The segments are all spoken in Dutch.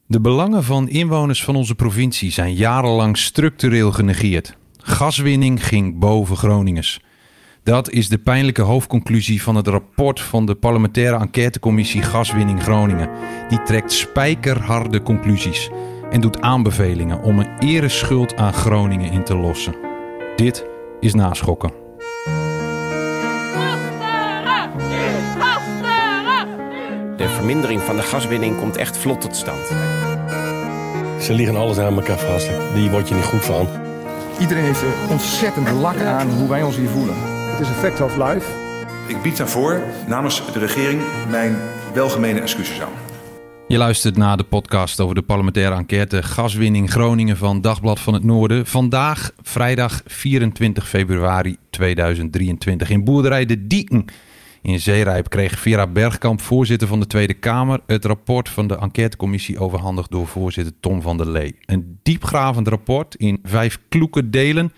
De belangen van inwoners van onze provincie zijn jarenlang structureel genegeerd. Gaswinning ging boven Groningers. Dat is de pijnlijke hoofdconclusie van het rapport van de parlementaire enquêtecommissie Gaswinning Groningen. Die trekt spijkerharde conclusies en doet aanbevelingen om een ereschuld aan Groningen in te lossen. Dit is Naschokken. De vermindering van de gaswinning komt echt vlot tot stand. Ze liggen alles aan elkaar vast. Die word je niet goed van. Iedereen heeft er ontzettend lak aan hoe wij ons hier voelen. Het is een fact of life. Ik bied daarvoor namens de regering mijn welgemene excuses aan. Je luistert naar de podcast over de parlementaire enquête Gaswinning Groningen van Dagblad van het Noorden. Vandaag, vrijdag 24 februari 2023. In boerderij De Dieken in Zeerijp kreeg Vera Bergkamp, voorzitter van de Tweede Kamer, het rapport van de enquêtecommissie overhandigd door voorzitter Tom van der Lee. Een diepgravend rapport in 5 kloeke delen,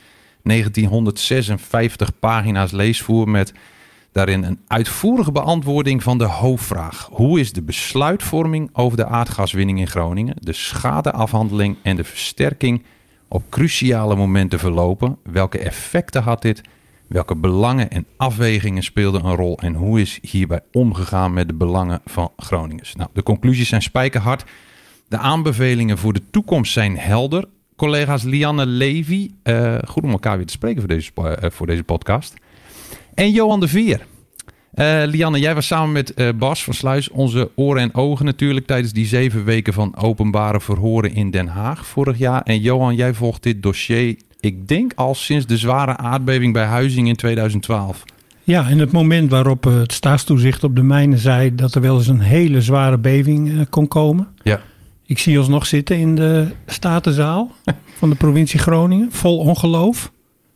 1956 pagina's leesvoer met daarin een uitvoerige beantwoording van de hoofdvraag. Hoe is de besluitvorming over de aardgaswinning in Groningen, de schadeafhandeling en de versterking op cruciale momenten verlopen? Welke effecten had dit? Welke belangen en afwegingen speelden een rol en hoe is hierbij omgegaan met de belangen van Groningers? Nou, de conclusies zijn spijkerhard. De aanbevelingen voor de toekomst zijn helder. Collega's Lianne Levy, goed om elkaar weer te spreken voor deze podcast. En Johan de Veer. Lianne, jij was samen met Bas van Sluis onze oren en ogen natuurlijk tijdens die 7 weken van openbare verhoren in Den Haag vorig jaar. En Johan, jij volgt dit dossier, ik denk al sinds de zware aardbeving bij Huizing in 2012. Ja, en het moment waarop het staatstoezicht op de mijnen zei dat er wel eens een hele zware beving kon komen. Ja. Ik zie ons nog zitten in de Statenzaal van de provincie Groningen, vol ongeloof.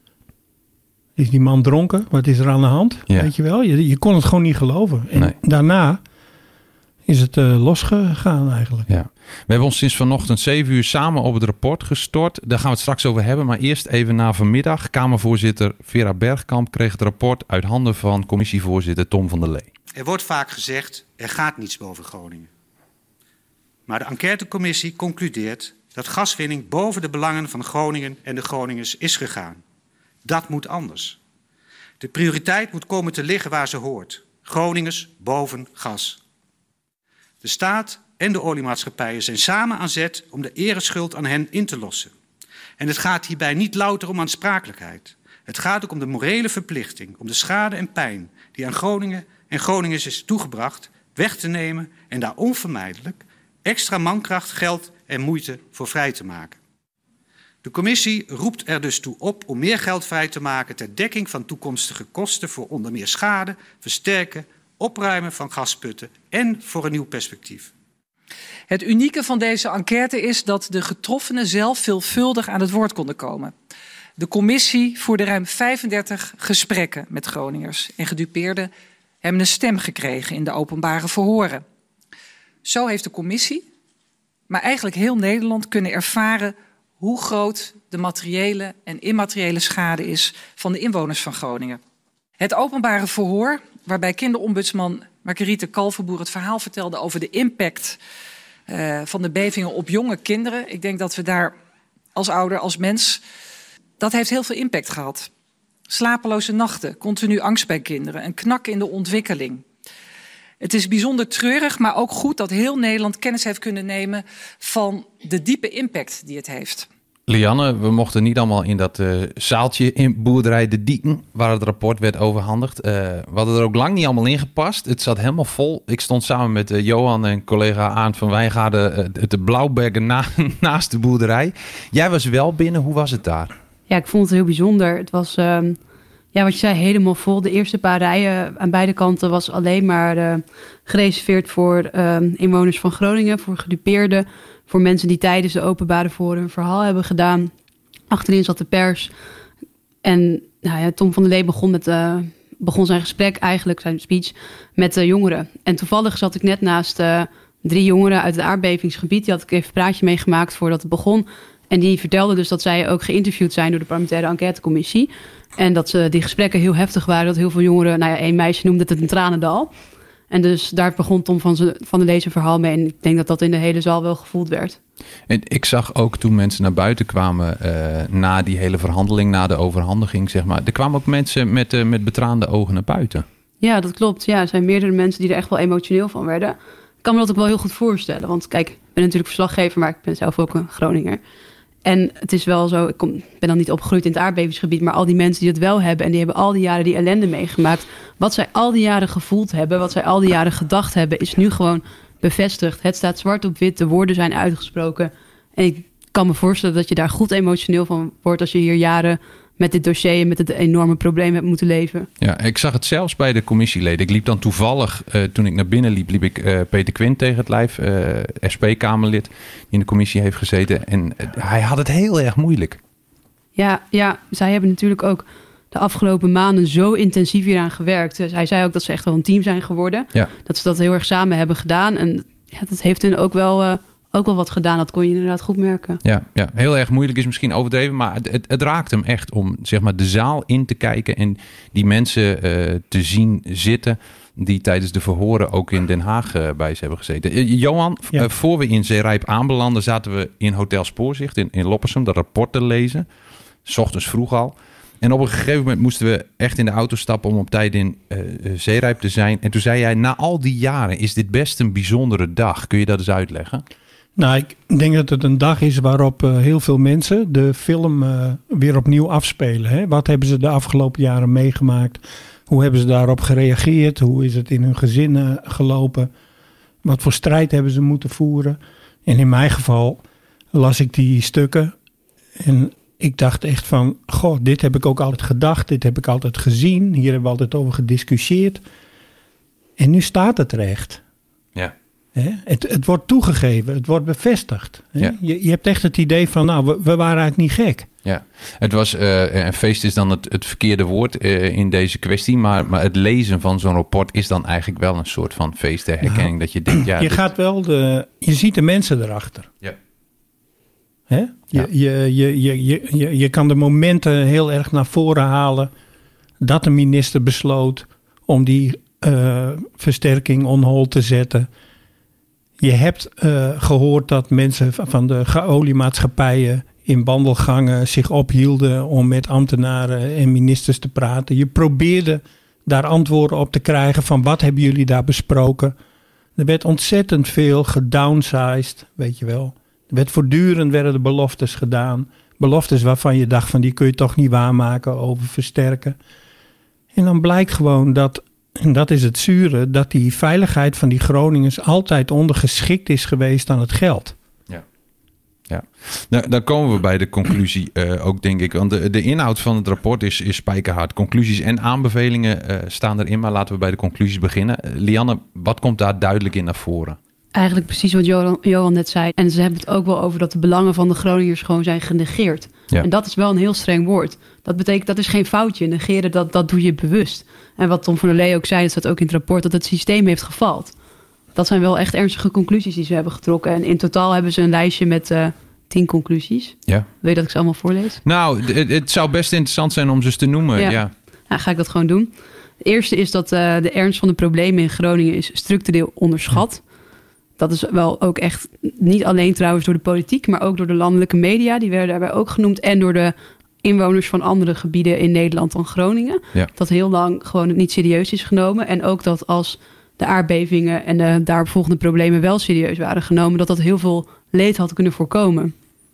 Is die man dronken? Wat is er aan de hand? Ja. Weet je wel? Je kon het gewoon niet geloven. En nee. Daarna is het losgegaan eigenlijk. Ja. We hebben ons sinds vanochtend 7 uur samen op het rapport gestort. Daar gaan we het straks over hebben. Maar eerst even na vanmiddag. Kamervoorzitter Vera Bergkamp kreeg het rapport uit handen van commissievoorzitter Tom van der Lee. Er wordt vaak gezegd, er gaat niets boven Groningen. Maar de enquêtecommissie concludeert dat gaswinning boven de belangen van Groningen en de Groningers is gegaan. Dat moet anders. De prioriteit moet komen te liggen waar ze hoort. Groningers boven gas. De staat en de oliemaatschappijen zijn samen aan zet om de ereschuld aan hen in te lossen. En het gaat hierbij niet louter om aansprakelijkheid. Het gaat ook om de morele verplichting om de schade en pijn die aan Groningen en Groningers is toegebracht weg te nemen en daar onvermijdelijk extra mankracht, geld en moeite voor vrij te maken. De commissie roept er dus toe op om meer geld vrij te maken ter dekking van toekomstige kosten voor onder meer schade, versterken, opruimen van gasputten en voor een nieuw perspectief. Het unieke van deze enquête is dat de getroffenen zelf veelvuldig aan het woord konden komen. De commissie voerde ruim 35 gesprekken met Groningers en gedupeerden hebben een stem gekregen in de openbare verhoren. Zo heeft de commissie, maar eigenlijk heel Nederland kunnen ervaren hoe groot de materiële en immateriële schade is van de inwoners van Groningen. Het openbare verhoor, waarbij kinderombudsman Marguerite Kalverboer het verhaal vertelde over de impact van de bevingen op jonge kinderen. Ik denk dat we daar als ouder, als mens, dat heeft heel veel impact gehad. Slapeloze nachten, continu angst bij kinderen, een knak in de ontwikkeling. Het is bijzonder treurig, maar ook goed dat heel Nederland kennis heeft kunnen nemen van de diepe impact die het heeft. Lianne, we mochten niet allemaal in dat zaaltje in boerderij De Dieken, waar het rapport werd overhandigd. We hadden er ook lang niet allemaal in gepast. Het zat helemaal vol. Ik stond samen met Johan en collega Arnd van Wijngaarden te blauwbergen naast de boerderij. Jij was wel binnen. Hoe was het daar? Ja, ik vond het heel bijzonder. Het was, wat je zei, helemaal vol. De eerste paar rijen aan beide kanten was alleen maar gereserveerd voor inwoners van Groningen, voor gedupeerden, voor mensen die tijdens de openbare verhoren hun verhaal hebben gedaan. Achterin zat de pers. En Tom van der Lee begon zijn gesprek, eigenlijk zijn speech, met de jongeren. En toevallig zat ik net naast 3 jongeren uit het aardbevingsgebied. Die had ik even een praatje meegemaakt voordat het begon. En die vertelden dus dat zij ook geïnterviewd zijn door de parlementaire enquêtecommissie. En dat die gesprekken heel heftig waren. Dat heel veel jongeren, een meisje noemde het een tranendal. En dus daar begon Tom van der Lee zijn verhaal mee. En ik denk dat dat in de hele zaal wel gevoeld werd. En ik zag ook toen mensen naar buiten kwamen na die hele verhandeling, na de overhandiging, zeg maar. Er kwamen ook mensen met betraande ogen naar buiten. Ja, dat klopt. Ja, er zijn meerdere mensen die er echt wel emotioneel van werden. Ik kan me dat ook wel heel goed voorstellen. Want kijk, ik ben natuurlijk verslaggever, maar ik ben zelf ook een Groninger. En het is wel zo, ik ben dan niet opgegroeid in het aardbevingsgebied, maar al die mensen die het wel hebben en die hebben al die jaren die ellende meegemaakt. Wat zij al die jaren gevoeld hebben, wat zij al die jaren gedacht hebben, is nu gewoon bevestigd. Het staat zwart op wit, de woorden zijn uitgesproken. En ik kan me voorstellen dat je daar goed emotioneel van wordt als je hier jaren met dit dossier en met het enorme probleem hebt moeten leven. Ja, ik zag het zelfs bij de commissieleden. Ik liep dan toevallig, toen ik naar binnen liep ik Peter Quint tegen het lijf, SP-Kamerlid, die in de commissie heeft gezeten. En hij had het heel erg moeilijk. Ja, zij hebben natuurlijk ook de afgelopen maanden zo intensief hieraan gewerkt. Dus hij zei ook dat ze echt wel een team zijn geworden. Ja. Dat ze dat heel erg samen hebben gedaan. En ja, dat heeft hun ook wel wat gedaan. Dat kon je inderdaad goed merken. Ja, heel erg moeilijk is misschien overdreven, maar het raakt hem echt om zeg maar de zaal in te kijken en die mensen te zien zitten die tijdens de verhoren ook in Den Haag bij ze hebben gezeten. Johan, voor we in Zeerijp aanbelanden, zaten we in Hotel Spoorzicht in Loppersum dat rapport te lezen. 's Ochtends vroeg al. En op een gegeven moment moesten we echt in de auto stappen om op tijd in Zeerijp te zijn. En toen zei jij, na al die jaren is dit best een bijzondere dag. Kun je dat eens uitleggen? Nou, ik denk dat het een dag is waarop heel veel mensen de film weer opnieuw afspelen. Hè? Wat hebben ze de afgelopen jaren meegemaakt? Hoe hebben ze daarop gereageerd? Hoe is het in hun gezin gelopen? Wat voor strijd hebben ze moeten voeren? En in mijn geval las ik die stukken en ik dacht echt van, goh, dit heb ik ook altijd gedacht. Dit heb ik altijd gezien. Hier hebben we altijd over gediscussieerd. En nu staat het er echt. Ja. Het wordt toegegeven, het wordt bevestigd. Ja. Je hebt echt het idee van, nou, we waren eigenlijk niet gek. Ja, het was, een feest is dan het verkeerde woord in deze kwestie, maar het lezen van zo'n rapport is dan eigenlijk wel een soort van feest der herkenning. Nou, dat je denkt, ja. Je ziet de mensen erachter. Ja. Hè? Je kan de momenten heel erg naar voren halen dat de minister besloot om die versterking on hold te zetten. Je hebt gehoord dat mensen van de oliemaatschappijen in wandelgangen zich ophielden om met ambtenaren en ministers te praten. Je probeerde daar antwoorden op te krijgen van wat hebben jullie daar besproken. Er werd ontzettend veel gedownsized, weet je wel. Voortdurend werden de beloftes gedaan. Beloftes waarvan je dacht van die kun je toch niet waarmaken over versterken. En dan blijkt gewoon dat, en dat is het zure, dat die veiligheid van die Groningers altijd ondergeschikt is geweest aan het geld. Ja. Nou, dan komen we bij de conclusie ook, denk ik. Want de inhoud van het rapport is spijkerhard. Conclusies en aanbevelingen staan erin, maar laten we bij de conclusies beginnen. Lianne, wat komt daar duidelijk in naar voren? Eigenlijk precies wat Johan net zei. En ze hebben het ook wel over dat de belangen van de Groningers gewoon zijn genegeerd. Ja. En dat is wel een heel streng woord. Dat betekent, dat is geen foutje. Negeren, dat doe je bewust. En wat Tom van der Lee ook zei, dat staat ook in het rapport, dat het systeem heeft gefaald. Dat zijn wel echt ernstige conclusies die ze hebben getrokken. En in totaal hebben ze een lijstje met 10 conclusies. Ja. Wil je dat ik ze allemaal voorlees? Nou, het zou best interessant zijn om ze eens te noemen. Ja. Nou, ga ik dat gewoon doen. De eerste is dat de ernst van de problemen in Groningen is structureel onderschat. Dat is wel ook echt niet alleen trouwens door de politiek, maar ook door de landelijke media. Die werden daarbij ook genoemd. En door de inwoners van andere gebieden in Nederland dan Groningen. Ja. Dat heel lang gewoon niet serieus is genomen. En ook dat als de aardbevingen en de daaropvolgende problemen wel serieus waren genomen, dat heel veel leed had kunnen voorkomen.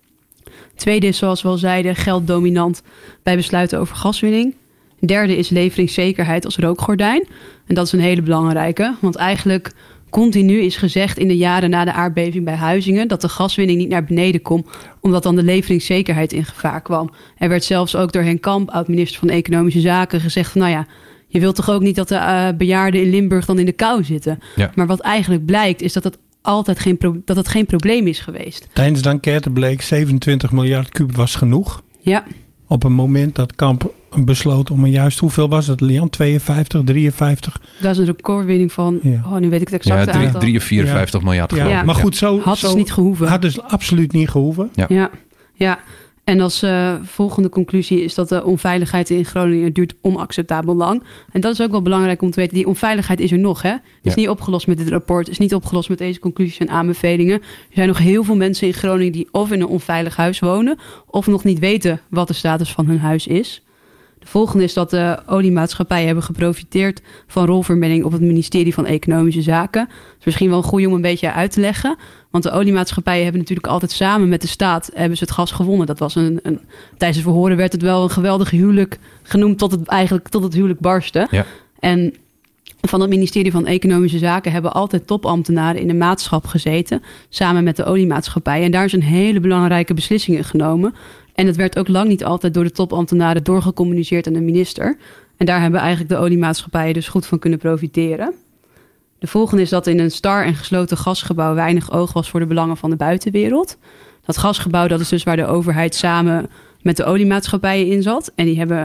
Tweede is, zoals we al zeiden, geld dominant bij besluiten over gaswinning. Derde is leveringszekerheid als rookgordijn. En dat is een hele belangrijke, want eigenlijk continu is gezegd in de jaren na de aardbeving bij Huizingen dat de gaswinning niet naar beneden kon, omdat dan de leveringszekerheid in gevaar kwam. Er werd zelfs ook door Henk Kamp, oud-minister van Economische Zaken, gezegd van, nou ja, je wilt toch ook niet dat de bejaarden in Limburg dan in de kou zitten. Ja. Maar wat eigenlijk blijkt is dat het altijd geen probleem is geweest. Tijdens de enquête bleek 27 miljard kub was genoeg. Ja. Op een moment dat Kamp besloot om juist, hoeveel was het, Lian? 52, 53? Dat is een recordwinning van, nu weet ik het exacte aantal. 3 of 54 miljard. Ja. Maar goed, zo had dus niet gehoeven. Had dus absoluut niet gehoeven. Ja. En als volgende conclusie is dat de onveiligheid in Groningen duurt onacceptabel lang. En dat is ook wel belangrijk om te weten. Die onveiligheid is er nog. Hè? Is niet opgelost met dit rapport. Is niet opgelost met deze conclusies en aanbevelingen. Er zijn nog heel veel mensen in Groningen die of in een onveilig huis wonen, of nog niet weten wat de status van hun huis is. De volgende is dat de oliemaatschappijen hebben geprofiteerd van rolvermenning op het ministerie van Economische Zaken. Dat is misschien wel een goeie om een beetje uit te leggen. Want de oliemaatschappijen hebben natuurlijk altijd samen met de staat hebben ze het gas gewonnen. Dat was tijdens de verhoren werd het wel een geweldig huwelijk genoemd tot het huwelijk barstte. Ja. En van het ministerie van Economische Zaken hebben altijd topambtenaren in de maatschap gezeten, samen met de oliemaatschappijen. En daar is een hele belangrijke beslissing in genomen. En het werd ook lang niet altijd door de topambtenaren doorgecommuniceerd aan de minister. En daar hebben eigenlijk de oliemaatschappijen dus goed van kunnen profiteren. De volgende is dat in een star en gesloten gasgebouw weinig oog was voor de belangen van de buitenwereld. Dat gasgebouw, dat is dus waar de overheid samen met de oliemaatschappijen in zat. En die hebben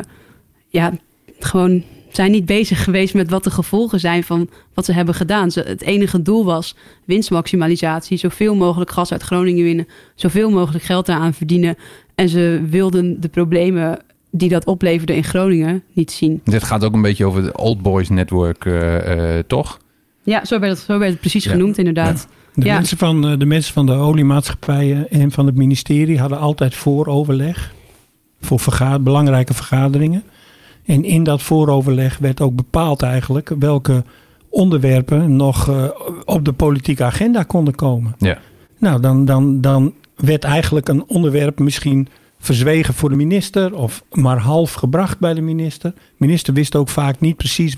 zijn niet bezig geweest met wat de gevolgen zijn van wat ze hebben gedaan. Het enige doel was winstmaximalisatie, zoveel mogelijk gas uit Groningen winnen, zoveel mogelijk geld daaraan verdienen. En ze wilden de problemen die dat opleverde in Groningen niet zien. Dit gaat ook een beetje over het Old Boys Network, toch? Ja, zo werd het precies genoemd, inderdaad. Ja. De mensen van de oliemaatschappijen en van het ministerie hadden altijd vooroverleg voor belangrijke vergaderingen. En in dat vooroverleg werd ook bepaald eigenlijk welke onderwerpen nog op de politieke agenda konden komen. Ja. Nou, dan werd eigenlijk een onderwerp misschien verzwegen voor de minister of maar half gebracht bij de minister. De minister wist ook vaak niet precies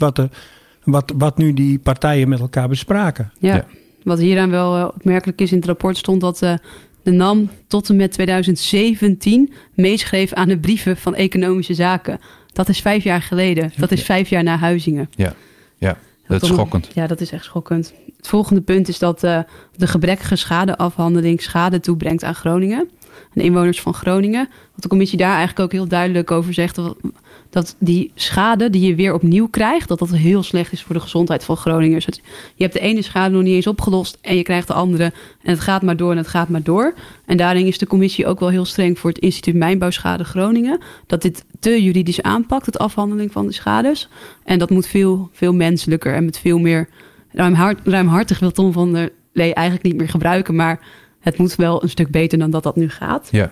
wat nu die partijen met elkaar bespraken. Ja. Wat hieraan wel opmerkelijk is in het rapport stond dat de NAM tot en met 2017 meeschreef aan de brieven van Economische Zaken. Dat is 5 jaar geleden. Dat is 5 jaar na Huizingen. Ja, dat is schokkend. Ja, dat is echt schokkend. Het volgende punt is dat de gebrekkige schadeafhandeling schade toebrengt aan Groningen. En inwoners van Groningen. Wat de commissie daar eigenlijk ook heel duidelijk over zegt, dat die schade die je weer opnieuw krijgt, dat heel slecht is voor de gezondheid van Groningers. Je hebt de ene schade nog niet eens opgelost en je krijgt de andere. En het gaat maar door en het gaat maar door. En daarin is de commissie ook wel heel streng voor het Instituut Mijnbouwschade Groningen. Dat dit te juridisch aanpakt, het afhandeling van de schades. En dat moet veel, veel menselijker en met veel meer ruimhartig, wil Tom van der Lee eigenlijk niet meer gebruiken, maar het moet wel een stuk beter dan dat nu gaat. Ja.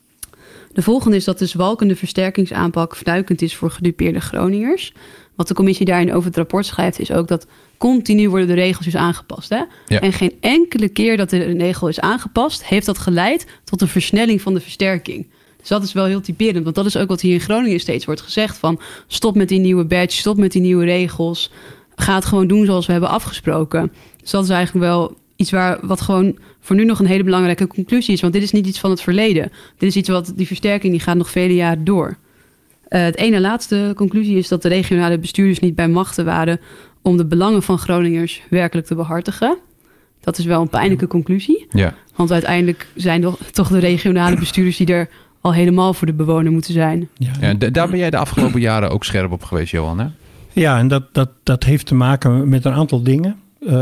De volgende is dat de zwalkende versterkingsaanpak fnuikend is voor gedupeerde Groningers. Wat de commissie daarin over het rapport schrijft is ook dat continu worden de regels dus aangepast. Hè? Ja. En geen enkele keer dat de regel is aangepast, heeft dat geleid tot een versnelling van de versterking. Dus dat is wel heel typerend, want dat is ook wat hier in Groningen steeds wordt gezegd van stop met die nieuwe badge, stop met die nieuwe regels. Ga het gewoon doen zoals we hebben afgesproken. Dus dat is eigenlijk wel iets wat gewoon voor nu nog een hele belangrijke conclusie is. Want dit is niet iets van het verleden. Dit is iets die versterking die gaat nog vele jaren door. Het ene laatste conclusie is dat de regionale bestuurders niet bij machten waren om de belangen van Groningers werkelijk te behartigen. Dat is wel een pijnlijke conclusie. Ja. Want uiteindelijk zijn toch de regionale bestuurders die er al helemaal voor de bewoner moeten zijn. Ja, daar ben jij de afgelopen jaren ook scherp op geweest, Johan, hè? Ja, en dat heeft te maken met een aantal dingen.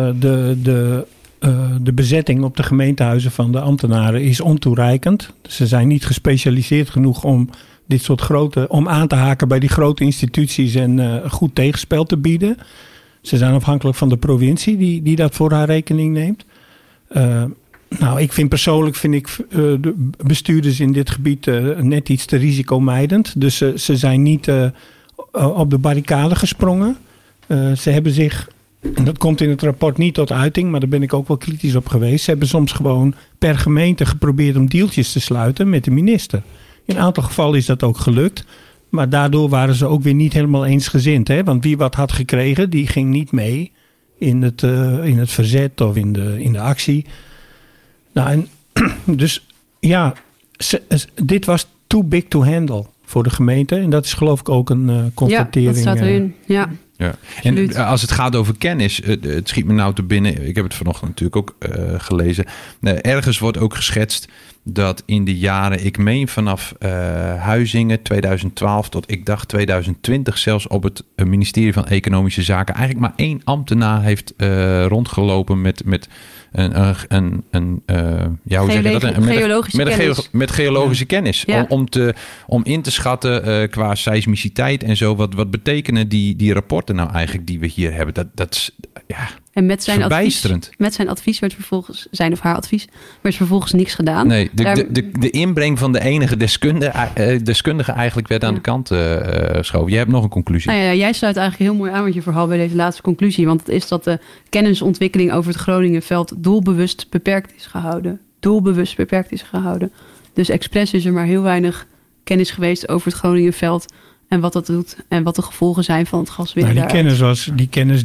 De bezetting op de gemeentehuizen van de ambtenaren is ontoereikend. Ze zijn niet gespecialiseerd genoeg om dit soort om aan te haken bij die grote instituties en goed tegenspel te bieden. Ze zijn afhankelijk van de provincie die dat voor haar rekening neemt. Persoonlijk vind ik de bestuurders in dit gebied net iets te risicomijdend. Dus ze zijn niet op de barricade gesprongen. Ze hebben zich, en dat komt in het rapport niet tot uiting, maar daar ben ik ook wel kritisch op geweest. Ze hebben soms gewoon per gemeente geprobeerd om deeltjes te sluiten met de minister. In een aantal gevallen is dat ook gelukt. Maar daardoor waren ze ook weer niet helemaal eensgezind. Hè? Want wie wat had gekregen, die ging niet mee in het verzet of in de actie. Dus ja, dit was too big to handle voor de gemeente. En dat is geloof ik ook een constatering. Ja, dat staat erin. Ja. Ja. En als het gaat over kennis, het schiet me nou te binnen. Ik heb het vanochtend natuurlijk ook gelezen. Ergens wordt ook geschetst dat in de jaren, ik meen vanaf Huizingen 2012 tot ik dacht 2020 zelfs op het ministerie van Economische Zaken eigenlijk maar 1 ambtenaar heeft rondgelopen met met geologische kennis. Ja. Om in te schatten qua seismiciteit en zo. Wat betekenen die rapporten nou eigenlijk die we hier hebben? Dat is en met zijn verbijsterend. Zijn advies werd vervolgens, zijn of haar advies, werd vervolgens niks gedaan. Nee, de inbreng van de enige deskundige eigenlijk werd aan de kant geschoven. Jij hebt nog een conclusie. Nou ja, jij sluit eigenlijk heel mooi aan met je verhaal bij deze laatste conclusie. Want het is dat de kennisontwikkeling over het Groningenveld doelbewust beperkt is gehouden. Dus expres is er maar heel weinig kennis geweest over het Groningenveld en wat dat doet en wat de gevolgen zijn van het gaswinnen. Die kennis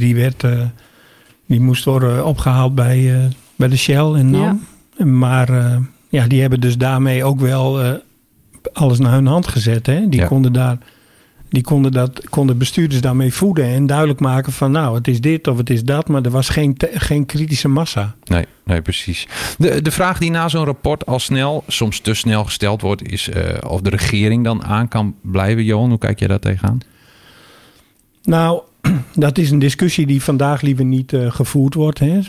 die moest worden opgehaald bij de Shell en NAM. Ja. Maar die hebben dus daarmee ook wel alles naar hun hand gezet. Hè? Die konden bestuurders daarmee voeden en duidelijk maken van het is dit of het is dat. Maar er was geen kritische massa. Nee, precies. De vraag die na zo'n rapport al soms te snel gesteld wordt, is of de regering dan aan kan blijven. Johan, hoe kijk jij daar tegenaan? Nou, dat is een discussie die vandaag liever niet gevoerd wordt. Hè.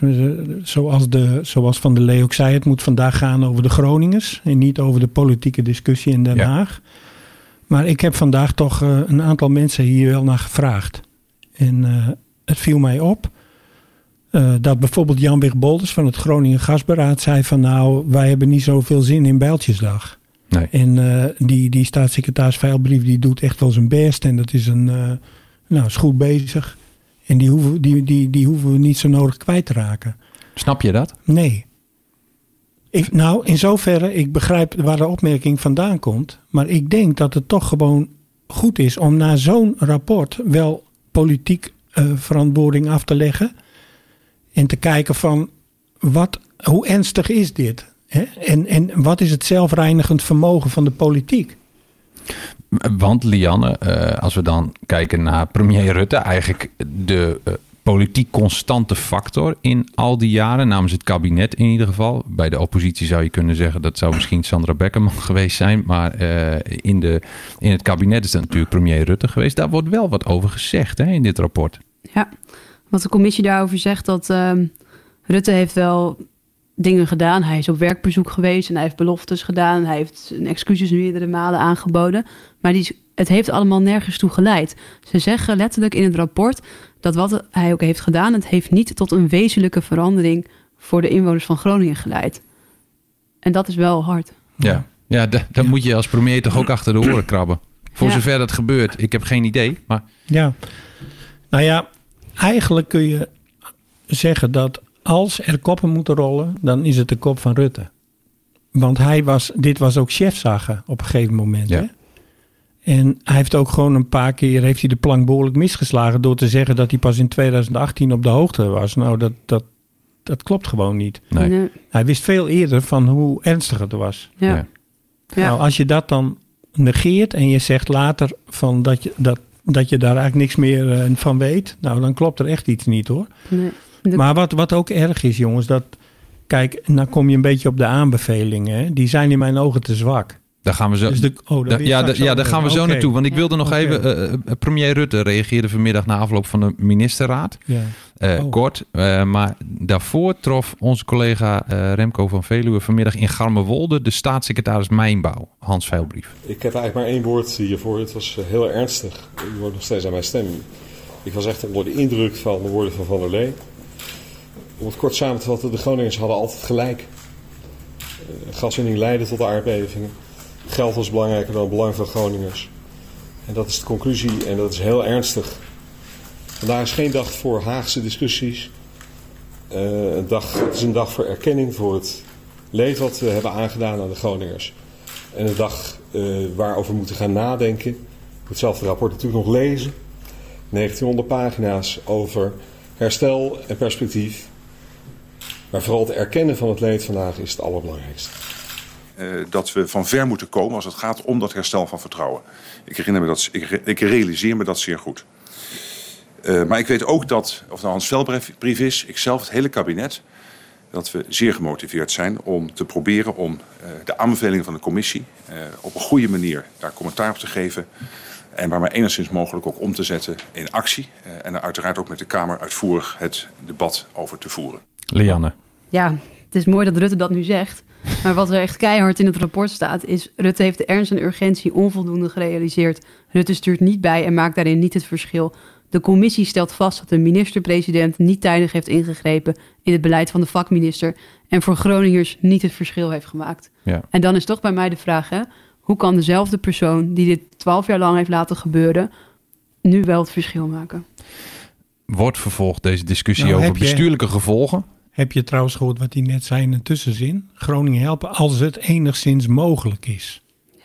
Zoals Van der Lee ook zei, het moet vandaag gaan over de Groningers en niet over de politieke discussie in Den Haag. Maar ik heb vandaag toch een aantal mensen hier wel naar gevraagd. En het viel mij op dat bijvoorbeeld Jan Wigbolders van het Groningen Gasberaad zei van wij hebben niet zoveel zin in Bijltjesdag. Nee. En die staatssecretaris Veilbrief die doet echt wel zijn best en dat is is goed bezig. En die hoeven we niet zo nodig kwijt te raken. Snap je dat? Nee. In zoverre, ik begrijp waar de opmerking vandaan komt. Maar ik denk dat het toch gewoon goed is om na zo'n rapport wel politiek verantwoording af te leggen. En te kijken van hoe ernstig is dit? Hè? En wat is het zelfreinigend vermogen van de politiek? Want Lianne, als we dan kijken naar premier Rutte, eigenlijk de politiek constante factor in al die jaren, namens het kabinet in ieder geval. Bij de oppositie zou je kunnen zeggen, dat zou misschien Sandra Beckerman geweest zijn, maar in het kabinet is dat natuurlijk premier Rutte geweest. Daar wordt wel wat over gezegd in dit rapport. Ja, wat de commissie daarover zegt, dat Rutte heeft wel dingen gedaan. Hij is op werkbezoek geweest en hij heeft beloftes gedaan. Hij heeft zijn excuses meerdere malen aangeboden. Maar het heeft allemaal nergens toe geleid. Ze zeggen letterlijk in het rapport dat wat hij ook heeft gedaan, het heeft niet tot een wezenlijke verandering voor de inwoners van Groningen geleid. En dat is wel hard. Ja, dan moet je als premier toch ook achter de oren krabben. Voor zover dat gebeurt. Ik heb geen idee. Maar... Ja, nou ja, eigenlijk kun je zeggen dat als er koppen moeten rollen, dan is het de kop van Rutte. Want dit was ook chefzagge op een gegeven moment. Ja. Hè? En hij heeft ook gewoon een paar keer de plank behoorlijk misgeslagen door te zeggen dat hij pas in 2018 op de hoogte was. Nou, dat klopt gewoon niet. Nee. Hij wist veel eerder van hoe ernstig het was. Ja. Nou, als je dat dan negeert en je zegt later van dat je daar eigenlijk niks meer van weet, nou, dan klopt er echt iets niet, hoor. Nee. Maar wat ook erg is, jongens, kijk, dan kom je een beetje op de aanbevelingen. Hè? Die zijn in mijn ogen te zwak. Daar gaan we zo, daar gaan we zo naartoe. Want ik wilde nog even... premier Rutte reageerde vanmiddag na afloop van de ministerraad. Ja. Kort. Maar daarvoor trof onze collega Remco van Veluwe vanmiddag in Garmerwolde de staatssecretaris Mijnbouw, Hans Veilbrief. Ik heb eigenlijk maar één woord hiervoor. Het was heel ernstig. U hoort nog steeds aan mijn stem. Ik was echt onder de indruk van de woorden van Van der Lee. Om het kort samen te vatten, de Groningers hadden altijd gelijk. Gaswinning leidde tot aardbevingen. Geld was belangrijker dan het belang van Groningers. En dat is de conclusie en dat is heel ernstig. Vandaag is geen dag voor Haagse discussies. Het is een dag voor erkenning voor het leed wat we hebben aangedaan aan de Groningers. En een dag waarover we moeten gaan nadenken. Ik moet hetzelfde rapport natuurlijk nog lezen. 1900 pagina's over herstel en perspectief. Maar vooral het erkennen van het leed vandaag is het allerbelangrijkste. Dat we van ver moeten komen als het gaat om dat herstel van vertrouwen. Ik realiseer me dat zeer goed. Maar ik weet ook dat, of nou Hans Veilbrief is, ikzelf, het hele kabinet, dat we zeer gemotiveerd zijn om te proberen om de aanbevelingen van de commissie op een goede manier daar commentaar op te geven. En waar maar enigszins mogelijk ook om te zetten in actie. En er uiteraard ook met de Kamer uitvoerig het debat over te voeren. Lianne. Ja, het is mooi dat Rutte dat nu zegt. Maar wat er echt keihard in het rapport staat is... Rutte heeft de ernst en urgentie onvoldoende gerealiseerd. Rutte stuurt niet bij en maakt daarin niet het verschil. De commissie stelt vast dat de minister-president niet tijdig heeft ingegrepen... in het beleid van de vakminister... en voor Groningers niet het verschil heeft gemaakt. Ja. En dan is toch bij mij de vraag... hoe kan dezelfde persoon die dit 12 jaar lang heeft laten gebeuren... nu wel het verschil maken? Wordt vervolgd deze discussie over bestuurlijke gevolgen? Heb je trouwens gehoord wat hij net zei in een tussenzin? Groningen helpen als het enigszins mogelijk is.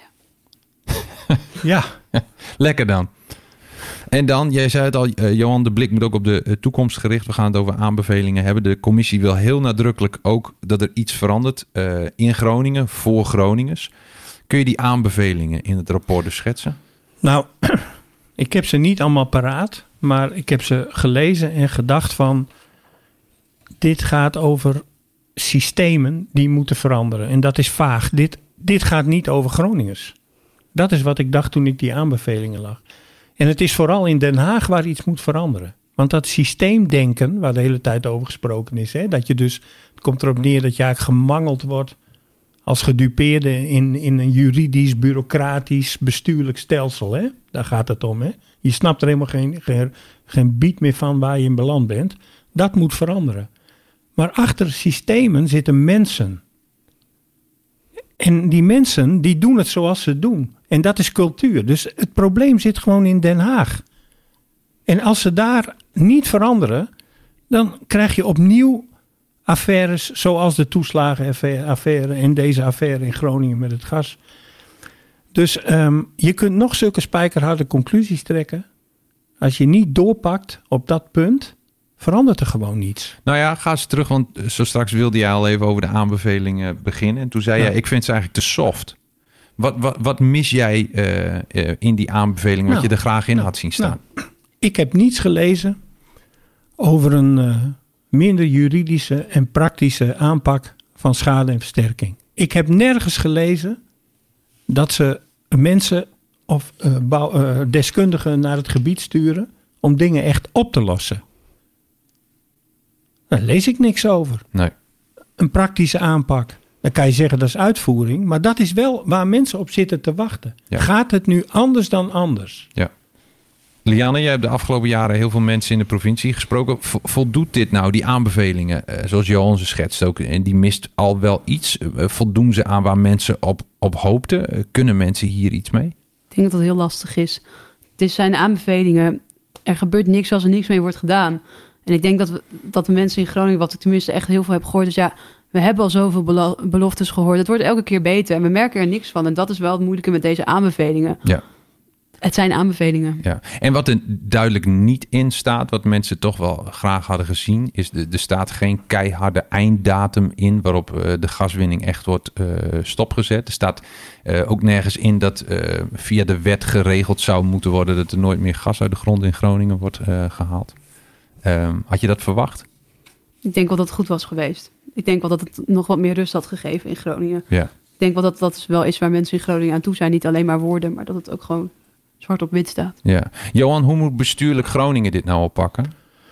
Ja. Lekker dan. En dan, jij zei het al, Johan, de blik moet ook op de toekomst gericht. We gaan het over aanbevelingen hebben. De commissie wil heel nadrukkelijk ook dat er iets verandert in Groningen, voor Groningers. Kun je die aanbevelingen in het rapport dus schetsen? Nou, ik heb ze niet allemaal paraat, maar ik heb ze gelezen en gedacht van... dit gaat over systemen die moeten veranderen. En dat is vaag. Dit gaat niet over Groningers. Dat is wat ik dacht toen ik die aanbevelingen lag. En het is vooral in Den Haag waar iets moet veranderen. Want dat systeemdenken, waar de hele tijd over gesproken is... dat je dus, het komt erop neer dat je eigenlijk gemangeld wordt... als gedupeerde in een juridisch, bureaucratisch, bestuurlijk stelsel. Hè? Daar gaat het om. Hè? Je snapt er helemaal geen bied meer van waar je in beland bent. Dat moet veranderen. Maar achter systemen zitten mensen. En die mensen, die doen het zoals ze doen. En dat is cultuur. Dus het probleem zit gewoon in Den Haag. En als ze daar niet veranderen... dan krijg je opnieuw affaires zoals de toeslagenaffaire... en deze affaire in Groningen met het gas. Dus je kunt nog zulke spijkerharde conclusies trekken. Als je niet doorpakt op dat punt... verandert er gewoon niets. Nou ja, ga eens terug, want zo straks wilde jij al even over de aanbevelingen beginnen. En toen zei jij, ik vind ze eigenlijk te soft. Wat mis jij in die aanbevelingen wat je er graag in had zien staan? Ik heb niets gelezen over een minder juridische en praktische aanpak van schade en versterking. Ik heb nergens gelezen dat ze mensen of deskundigen naar het gebied sturen om dingen echt op te lossen. Daar lees ik niks over. Nee. Een praktische aanpak. Dan kan je zeggen dat is uitvoering. Maar dat is wel waar mensen op zitten te wachten. Ja. Gaat het nu anders dan anders? Ja. Lianne, jij hebt de afgelopen jaren heel veel mensen in de provincie gesproken. Voldoet dit nou, die aanbevelingen, zoals Johan ze schetst ook, en die mist al wel iets? Voldoen ze aan waar mensen op hoopten? Kunnen mensen hier iets mee? Ik denk dat dat heel lastig is. Het zijn aanbevelingen. Er gebeurt niks als er niks mee wordt gedaan. En ik denk dat de mensen in Groningen, wat ik tenminste echt heel veel heb gehoord, dus ja, we hebben al zoveel beloftes gehoord. Het wordt elke keer beter en we merken er niks van. En dat is wel het moeilijke met deze aanbevelingen. Ja. Het zijn aanbevelingen. Ja. En wat er duidelijk niet in staat, wat mensen toch wel graag hadden gezien, is er staat geen keiharde einddatum in waarop de gaswinning echt wordt stopgezet. Er staat ook nergens in dat via de wet geregeld zou moeten worden dat er nooit meer gas uit de grond in Groningen wordt gehaald. Had je dat verwacht? Ik denk wel dat het goed was geweest. Ik denk wel dat het nog wat meer rust had gegeven in Groningen. Ja. Ik denk wel dat wel is waar mensen in Groningen aan toe zijn. Niet alleen maar woorden, maar dat het ook gewoon zwart op wit staat. Ja. Johan, hoe moet bestuurlijk Groningen dit nou oppakken?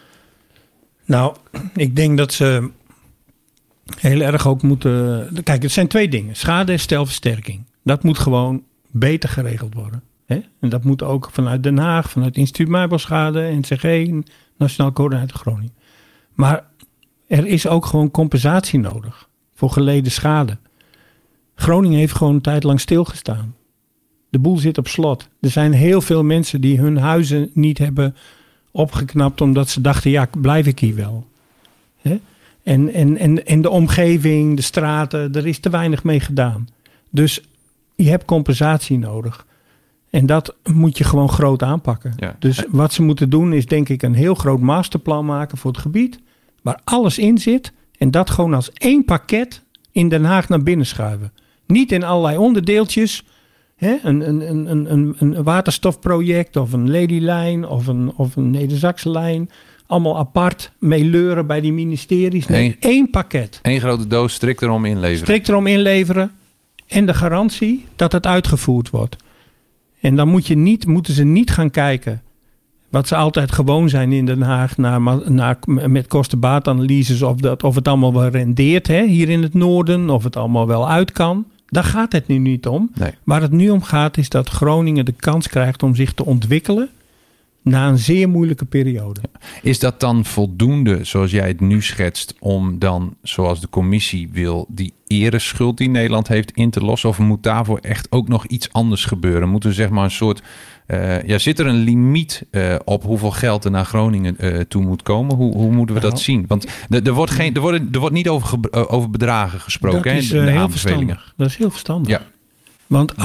Nou, ik denk dat ze heel erg ook moeten... Kijk, het zijn twee dingen. Schade- en stelversterking. Dat moet gewoon beter geregeld worden. Hè? En dat moet ook vanuit Den Haag, vanuit Instituut Meubelschade, NCG, Nationaal Coördinator Groningen. Maar er is ook gewoon compensatie nodig voor geleden schade. Groningen heeft gewoon een tijd lang stilgestaan. De boel zit op slot. Er zijn heel veel mensen die hun huizen niet hebben opgeknapt omdat ze dachten, ja, blijf ik hier wel. Hè? En de omgeving, de straten, er is te weinig mee gedaan. Dus je hebt compensatie nodig. En dat moet je gewoon groot aanpakken. Ja. Dus wat ze moeten doen is denk ik een heel groot masterplan maken voor het gebied. Waar alles in zit. En dat gewoon als één pakket in Den Haag naar binnen schuiven. Niet in allerlei onderdeeltjes. Hè? Een waterstofproject of een Ladylijn of een Neder-Saxe-lijn. Allemaal apart meeleuren bij die ministeries. Nee, één pakket. Eén grote doos, strikt erom inleveren. Strikt erom inleveren. En de garantie dat het uitgevoerd wordt. En dan moeten ze niet gaan kijken Wat ze altijd gewoon zijn in Den Haag met kosten-baatanalyses of het allemaal wel rendeert hier in het noorden, of het allemaal wel uit kan. Daar gaat het nu niet om. Nee. Waar het nu om gaat is dat Groningen de kans krijgt om zich te ontwikkelen na een zeer moeilijke periode. Is dat dan voldoende, zoals jij het nu schetst, om dan, zoals de commissie wil, die ereschuld die Nederland heeft in te lossen? Of moet daarvoor echt ook nog iets anders gebeuren? Moeten we zeg maar een soort... zit er een limiet op hoeveel geld er naar Groningen toe moet komen? Hoe moeten we dat zien? Want er wordt niet over bedragen gesproken Dat is in de heel aanbevelingen. verstandig. Dat is heel verstandig. Ja. Want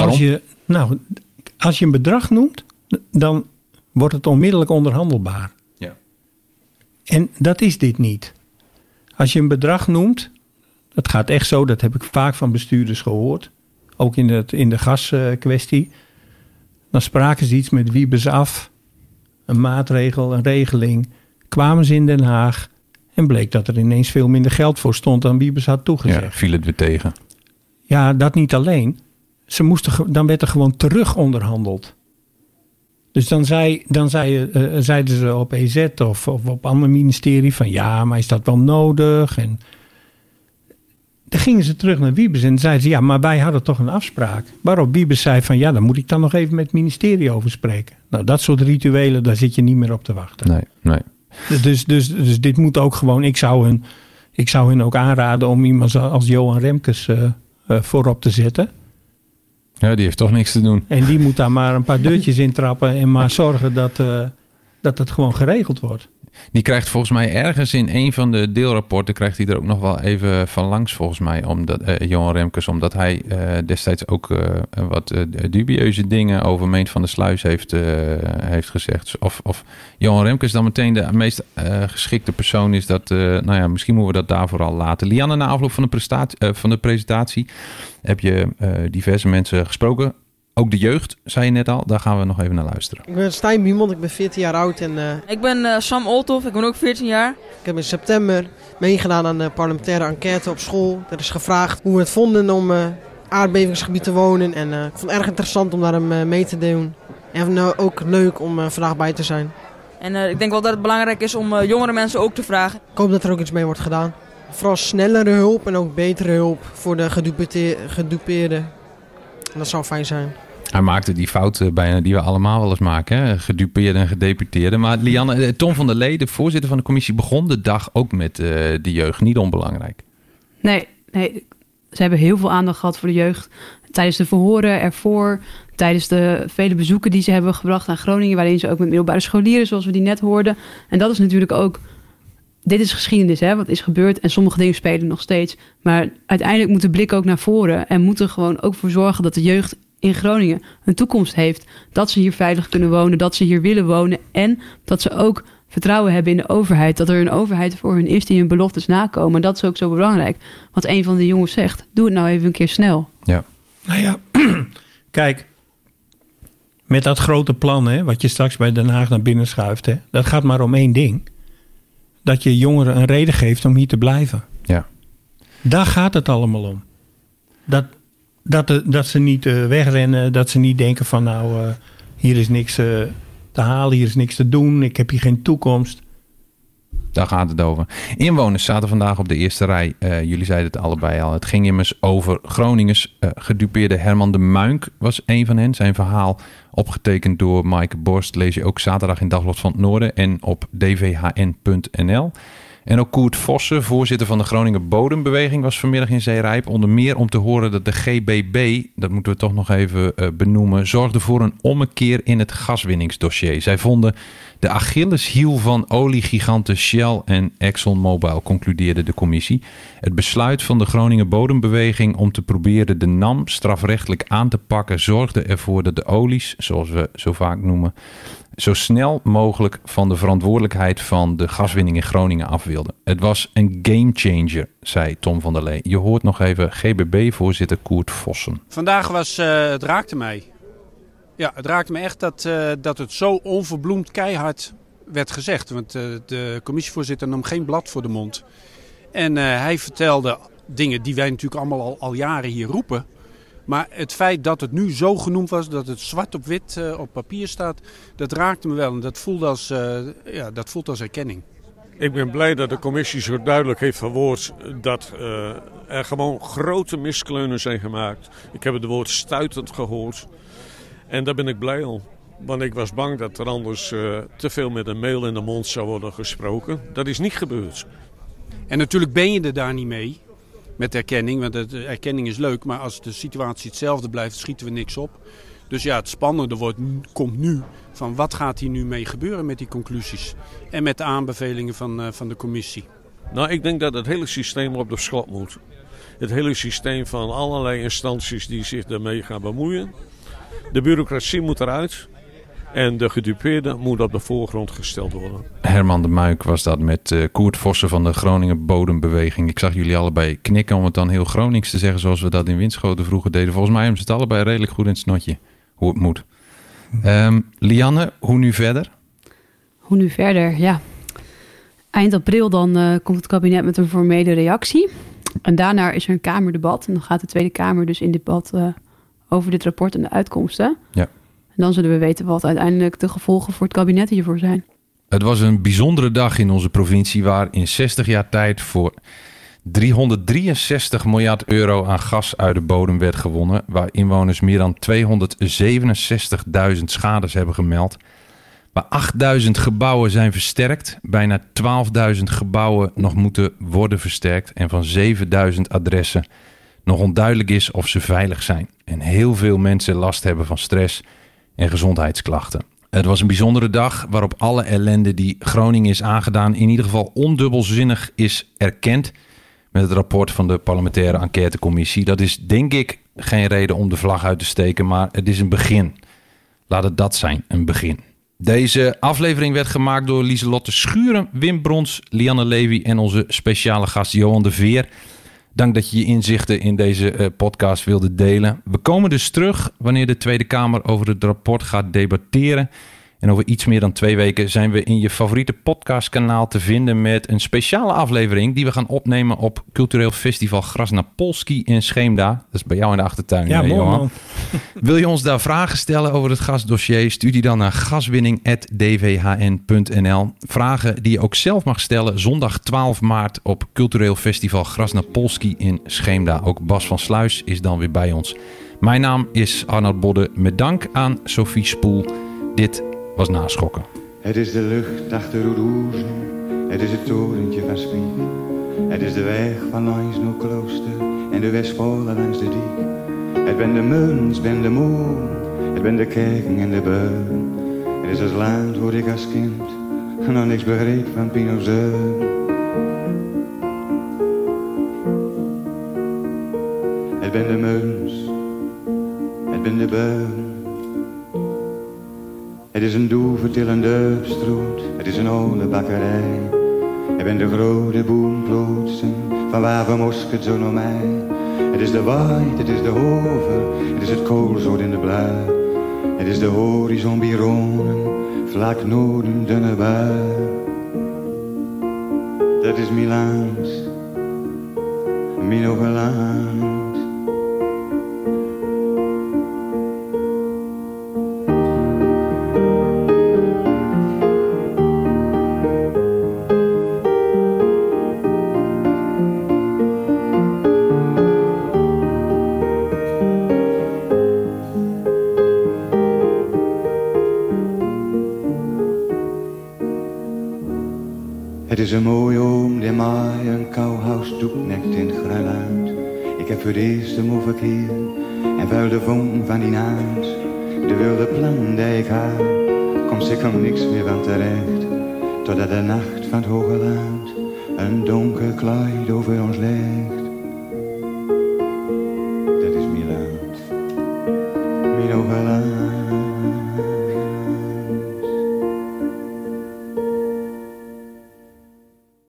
als je een bedrag noemt, dan wordt het onmiddellijk onderhandelbaar. Ja. En dat is dit niet. Als je een bedrag noemt, dat gaat echt zo, dat heb ik vaak van bestuurders gehoord. Ook in de gaskwestie. Dan spraken ze iets met Wiebes af. Een maatregel, een regeling. Kwamen ze in Den Haag. En bleek dat er ineens veel minder geld voor stond dan Wiebes had toegezegd. Ja, viel het weer tegen. Ja, dat niet alleen. Dan werd er gewoon terug onderhandeld. Dus dan zeiden ze op EZ of op ander ministerie van ja, maar is dat wel nodig? En dan gingen ze terug naar Wiebes en zeiden ze ja, maar wij hadden toch een afspraak. Waarop Wiebes zei van ja, dan moet ik dan nog even met het ministerie over spreken. Nou, dat soort rituelen, daar zit je niet meer op te wachten. Nee. Dus dit moet ook gewoon, ik zou hen ook aanraden om iemand als Johan Remkes voorop te zetten. Ja, die heeft toch niks te doen. En die moet daar maar een paar deurtjes intrappen en maar zorgen dat het gewoon geregeld wordt. Die krijgt volgens mij ergens in een van de deelrapporten, krijgt hij er ook nog wel even van langs volgens mij, Johan Remkes, omdat hij destijds ook wat dubieuze dingen over Meent van der Sluis heeft gezegd. Of Johan Remkes dan meteen de meest geschikte persoon is, dat misschien moeten we dat daarvoor al laten. Lianne, na afloop van de presentatie heb je diverse mensen gesproken. Ook de jeugd, zei je net al. Daar gaan we nog even naar luisteren. Ik ben Stijn Biemond, ik ben 14 jaar oud. Ik ben Sam Olthoff, ik ben ook 14 jaar. Ik heb in september meegedaan aan de parlementaire enquête op school. Er is gevraagd hoe we het vonden om aardbevingsgebied te wonen. En ik vond het erg interessant om daar mee te doen. En ook leuk om vandaag bij te zijn. En ik denk wel dat het belangrijk is om jongere mensen ook te vragen. Ik hoop dat er ook iets mee wordt gedaan. Vooral snellere hulp en ook betere hulp voor de gedupeerden. Dat zou fijn zijn. Hij maakte die fout bijna die we allemaal wel eens maken. Hè? Gedupeerden en gedeputeerden. Maar Lianne, Tom van der Lee, de voorzitter van de commissie, begon de dag ook met de jeugd. Niet onbelangrijk. Nee. Ze hebben heel veel aandacht gehad voor de jeugd. Tijdens de verhoren ervoor. Tijdens de vele bezoeken die ze hebben gebracht aan Groningen. Waarin ze ook met middelbare scholieren, zoals we die net hoorden. En dat is natuurlijk ook... Dit is geschiedenis, wat is gebeurd. En sommige dingen spelen nog steeds. Maar uiteindelijk moet de blik ook naar voren. En moet er gewoon ook voor zorgen dat de jeugd in Groningen een toekomst heeft. Dat ze hier veilig kunnen wonen. Dat ze hier willen wonen. En dat ze ook vertrouwen hebben in de overheid. Dat er een overheid voor hun is die hun beloftes nakomen. En dat is ook zo belangrijk. Want een van de jongens zegt, doe het nou even een keer snel. Ja. Nou ja, kijk. Met dat grote plan, wat je straks bij Den Haag naar binnen schuift. Dat gaat maar om één ding. Dat je jongeren een reden geeft om hier te blijven. Ja. Daar gaat het allemaal om. Dat ze niet wegrennen. Dat ze niet denken van hier is niks te halen. Hier is niks te doen. Ik heb hier geen toekomst. Daar gaat het over. Inwoners zaten vandaag op de eerste rij. Jullie zeiden het allebei al. Het ging immers over Groningens. Gedupeerde Herman de Muink was een van hen. Zijn verhaal opgetekend door Maaike Borst lees je ook zaterdag in Dagblad van het Noorden en op dvhn.nl. En ook Koert Vossen, voorzitter van de Groninger Bodembeweging, was vanmiddag in Zeerijp. Onder meer om te horen dat de GBB, dat moeten we toch nog even benoemen, zorgde voor een ommekeer in het gaswinningsdossier. Zij vonden de Achilleshiel van oliegiganten Shell en ExxonMobil, concludeerde de commissie. Het besluit van de Groninger Bodembeweging om te proberen de NAM strafrechtelijk aan te pakken zorgde ervoor dat de olies, zoals we zo vaak noemen, zo snel mogelijk van de verantwoordelijkheid van de gaswinning in Groningen af wilden. Het was een gamechanger, zei Tom van der Lee. Je hoort nog even GBB-voorzitter Koert Vossen. Vandaag het raakte mij. Ja, het raakte me echt dat het zo onverbloemd keihard werd gezegd. Want de commissievoorzitter nam geen blad voor de mond. En hij vertelde dingen die wij natuurlijk allemaal al jaren hier roepen. Maar het feit dat het nu zo genoemd was, dat het zwart op wit op papier staat, dat raakte me wel. En dat voelt als erkenning. Ik ben blij dat de commissie zo duidelijk heeft verwoord dat er gewoon grote miskleunen zijn gemaakt. Ik heb het woord stuitend gehoord. En daar ben ik blij om. Want ik was bang dat er anders te veel met een mail in de mond zou worden gesproken. Dat is niet gebeurd. En natuurlijk ben je er daar niet mee met erkenning. Want erkenning is leuk, maar als de situatie hetzelfde blijft, schieten we niks op. Dus ja, het spannende komt nu van wat gaat hier nu mee gebeuren met die conclusies. En met de aanbevelingen van de commissie. Nou, ik denk dat het hele systeem op de schop moet. Het hele systeem van allerlei instanties die zich daarmee gaan bemoeien. De bureaucratie moet eruit. En de gedupeerde moet op de voorgrond gesteld worden. Herman de Muik was dat met Koert Vossen van de Groningen Bodembeweging. Ik zag jullie allebei knikken om het dan heel Gronings te zeggen zoals we dat in Winschoten vroeger deden. Volgens mij hebben ze het allebei redelijk goed in het snotje. Hoe het moet. Lianne, hoe nu verder? Hoe nu verder, ja. Eind april dan komt het kabinet met een formele reactie. En daarna is er een Kamerdebat. En dan gaat de Tweede Kamer dus in debat over dit rapport en de uitkomsten. Ja. En dan zullen we weten wat uiteindelijk de gevolgen voor het kabinet hiervoor zijn. Het was een bijzondere dag in onze provincie waar in 60 jaar tijd voor 363 miljard euro aan gas uit de bodem werd gewonnen. Waar inwoners meer dan 267.000 schades hebben gemeld. Waar 8.000 gebouwen zijn versterkt. Bijna 12.000 gebouwen nog moeten worden versterkt. En van 7.000 adressen nog onduidelijk is of ze veilig zijn. En heel veel mensen last hebben van stress en gezondheidsklachten. Het was een bijzondere dag waarop alle ellende die Groningen is aangedaan in ieder geval ondubbelzinnig is erkend met het rapport van de parlementaire enquêtecommissie. Dat is denk ik geen reden om de vlag uit te steken, maar het is een begin. Laat het dat zijn, een begin. Deze aflevering werd gemaakt door Lieselotte Schuren, Wim Brons, Lianne Levy en onze speciale gast Johan de Veer. Dank dat je je inzichten in deze podcast wilde delen. We komen dus terug wanneer de Tweede Kamer over het rapport gaat debatteren. En over iets meer dan 2 weken zijn we in je favoriete podcastkanaal te vinden met een speciale aflevering die we gaan opnemen op Cultureel Festival Krasnapolski in Scheemda. Dat is bij jou in de achtertuin. Ja, mooi man. Wil je ons daar vragen stellen over het gasdossier? Stuur die dan naar gaswinning@dvhn.nl. Vragen die je ook zelf mag stellen zondag 12 maart op Cultureel Festival Krasnapolski in Scheemda. Ook Bas van Sluis is dan weer bij ons. Mijn naam is Arnoud Bodde. Met dank aan Sophie Spoel. Dit was Naschokken. Het is de lucht achter Roeroezen, het is het torentje van Spiek. Het is de weg van langs naar klooster en de Westpolen langs de diek. Het ben de muns, ben de moon, het ben de kerken en de beun. Het is het land waar ik als kind nog niks begreep van Pinozeun. Het ben de muns, het ben de beun. Het is een doevertillende stroot, het is een oude bakkerij. Het ben de grote boomplotsen, van waar we mosket zo naar mij. Het is de waait, het is de hover, het is het koolzoot in de blui. Het is de horizon bironen, vlak noorden dunne bui. Dat is Milaans, mijn Hogeland. Het is een mooie oom die mij een kouhuis doeknekt in het Grunland. Ik heb voor het eerst hem overkeer en vuil de vonk van die naad. De wilde plan die ik had, komt zeker niks meer van terecht. Totdat de nacht van het Hoge Land een donker kleid over ons legt.